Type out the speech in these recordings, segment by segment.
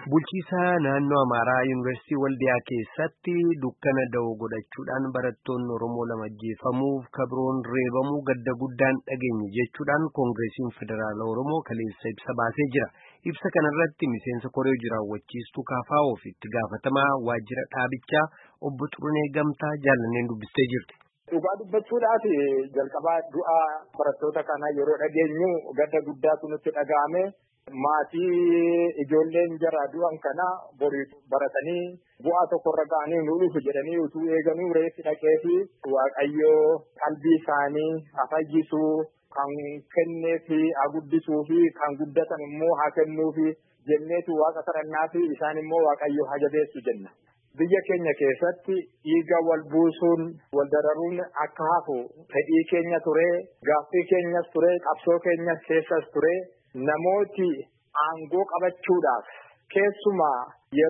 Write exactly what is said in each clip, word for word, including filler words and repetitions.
Bulchiisa naannoo Amaaraa Yuunivarsiitii Waldiyaa keessatti dukkana da'oo godhachuudhaan barattoonni Oromoo lama ajjeefamuuf kabroon reebamuu gadda guddaan dhageenye jechuudhaan Koongireesiin Federaala Oromoo kaleessa ibsa baasee jira. Ibsa kanarratti miseensa koree jiraawwachiistuu Kaafaa'oo fi itti gaafatamaa waajjira dhaabichaa obbo Xurunee Gamtaa jaallanneen dubbistee jirti. Dhugaa dubbachuudhaaf jalqabaa du'aa barattoota kanaa yeroo dhageenyu gadda guddaatu nutti dhaga'ame. Maatii ijoolleen jara du'an kana borii baratanii bu'aa tokkorra ga'anii nu dhufu jedhanii utuu eeganuu reeffi dhaqee fi Waaqayyoo qalbii isaanii haa fayyisuu kan kennee fi haa guddisuu fi kan guddatan immoo haa kennuu fi jenneetu waaqa kadhannaa fi isaan immoo Waaqayyoo haa jabeessu jenna. Biyya keenya keessatti dhiiga wal buusuun wal dararuun akka hafu fedhii keenya ture, gaaffii keenyas ture, qabsoo keenyas keessas ture. Namooti aangoo qabachuudhaaf keessumaa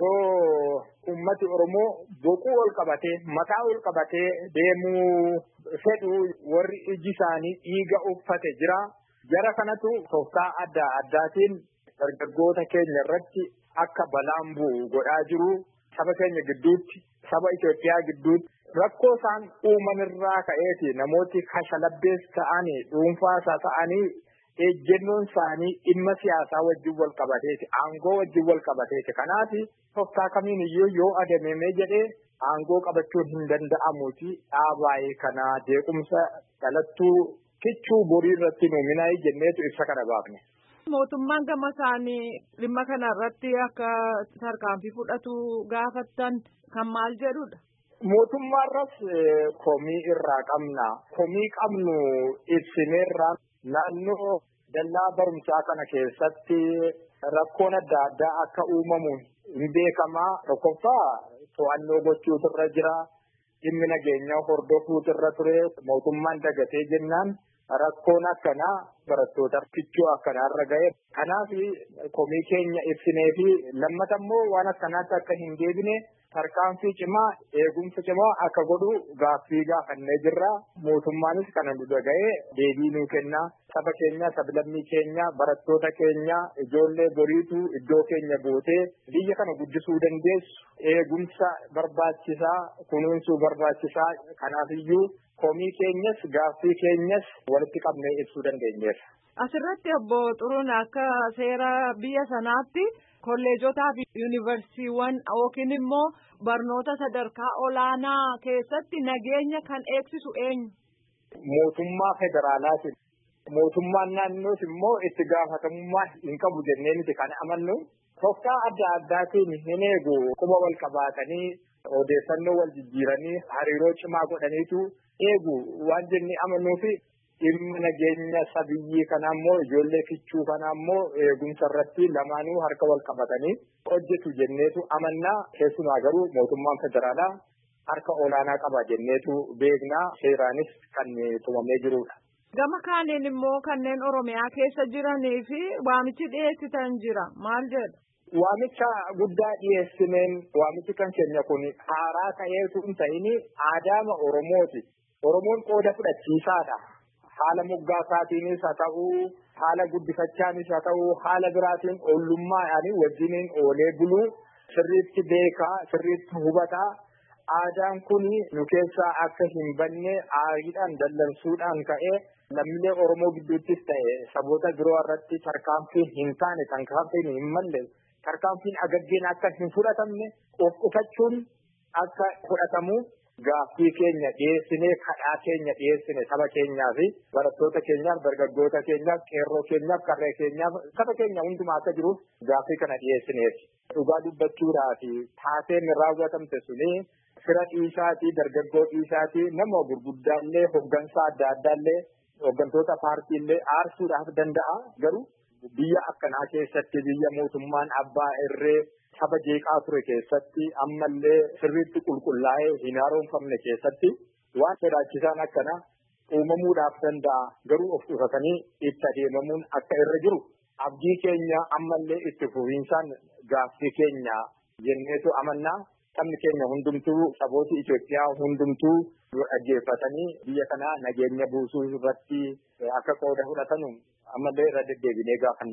yeroo ummati Oromoo boquu ol qabatee mataa ol qabatee deemuu fedhu warri iji isaanii dhiiga uffate jira. Jara kanatu tooftaa adda addaatiin dargaggoota keenya irratti akka balaan bu'u godhaa jiru. Saba keenya gidduutti, saba Itoophiyaa gidduutti rakkoo isaan uumanirraa ka'eeti namooti kashalabbees ta'anii dhuunfaasaa ta'anii ejjennoon isaanii dhimma siyaasaa wajjin wal qabateeti, aangoo wajjin wal qabateeti. Kanaaf tooftaa kamiin iyyuu yoo adeemee jedhee aangoo qabachuun hin danda'amuuti. Dhaabaayee kana jeequmsa dhalattuu kichuu borii irratti nuuminaa jenneetu ibsa kana baafne. Mootummaan gama isaanii dhimma kana irratti akka tarkaanfii fudhatu gaafattan kan maal jedhudha? Mootummaarras komii irraa qabna. Komii qabnu ibsineerra naannoo dallaa barumsaa kana keessatti rakkoon adda addaa akka uumamu hin beekamaa. Tokkoffaa to'annoo gochuutu irra jira. Dhimmi nageenyaa hordofuutu irra ture. Mootummaan dagatee jennaan rakkoon akkanaa barattoota kichuu akkanaarra ga'e. Kanaaf komii keenya ibsinee fi lammata immoo waan akkanaatti akka hin deebine tarkaanfii cimaa eegumsa cimaa akka godhu gaaffii gaafannee jirra. Mootummaanis kana nu dhaga'ee deebii nuu kenna. Saba keenya, sablammii keenya, barattoota keenya, ijoollee boriitu iddoo keenya gootee biyya kana guddisuu dandeessu eegumsa barbaachisaa, kunuunsuu barbaachisaa. Kanaafiyyuu komii keenyas gaaffii keenyas walitti qabnee ibsuu dandeenyeera. Asirratti obbo Xuruun akka seera biyya sanaatti kolleejotaa fi yuunivarsiitiiwwan yookiin immoo barnoota sadarkaa olaanaa keessatti nageenya kan eegsisu eenyu? Mootummaa federaalaati. Mootummaan naannoos immoo itti gaafatamummaa hin qabu jennee miti kan amannu. Tooftaa adda addaatiin hin eegu quba wal qabaatanii odeeffannoo wal jijjiiranii hariiroo cimaa godhaniitu eegu waan jennee amannuufi dhimma nageenya sabiyyii kanaa immoo ijoollee kichuu kanaa immoo eegumsa irratti lamaanuu harka wal qabatanii hojjetu jenneetu amannaa. Keessumaa garuu mootummaan federaalaa harka olaanaa qaba jenneetu beeknaa. Seeraanis kan tumamee jirudha. Gama kaaniin immoo kanneen Oromiyaa keessa jiranii fi waamichi dhiyeessitan jira. Maal jedha? Waamicha guddaa dhiyeessineen waamichi kan keenya kun haaraa ta'eetu hin ta'in aadaama Oromooti. Oromoon qooda fudhachiisaadha. Haala moggaasaatiinis haa ta'uu, haala guddifachaanis haa ta'uu, haala biraatiin ollummaadhaan wajjiniin oolee buluu sirriitti beekaa, sirriitti hubataa. Aadaan kun nu keessaa akka hin banne aariidhaan dallansuudhaan ka'ee lammiilee Oromoo gidduuttis ta'e saboota biroo irratti tarkaanfii hin taane, tarkaanfiin hin malle, tarkaanfiin agaggeen akka hin fudhatamne of qusachuun akka fudhatamu gaaffii keenya dhiyeessinee kadhaa keenya dhiyeessine saba keenyaa fi barattoota keenyaaf, dargaggoota keenyaaf, qeerroo keenyaaf, qarree keenyaaf saba keenya hundumaa akka jiruuf gaaffii kana dhiyeessineeti. Dhugaa dubbachuudhaaf taateen raawwatamte suni fira dhiisaatii, dargaggoo dhiisaatii, nama gurguddaallee, hoggansaa adda addaallee, hoggantoota paartiillee aarsuudhaaf danda'a. Garuu biyya akkanaa keessatti biyya mootummaan abbaa irree saba jeeqaa ture keessatti ammallee sirriitti qulqullaa'ee hin haaromfamne keessatti waan sodaachisaan akkana uumamuudhaaf danda'a. Garuu of quusatanii itti adeemamuun akka irra jiru abdii keenya ammallee itti fufiinsaan gaaffii keenya jenneetu amannaa. Sabni keenya hundumtuu, sabooti Itoophiyaa hundumtuu dhaggeeffatanii biyya kana nageenya buusuu irratti akka qooda fudhatanu ammallee irra deddeebinee gaafanna.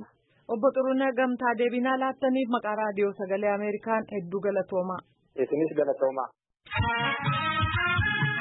Obbo Xuruunee Gamtaa deebinaa laattaniif maqaa raadiyoo sagalee Ameerikaan hedduu galatoomaa. Isinis galatoomaa.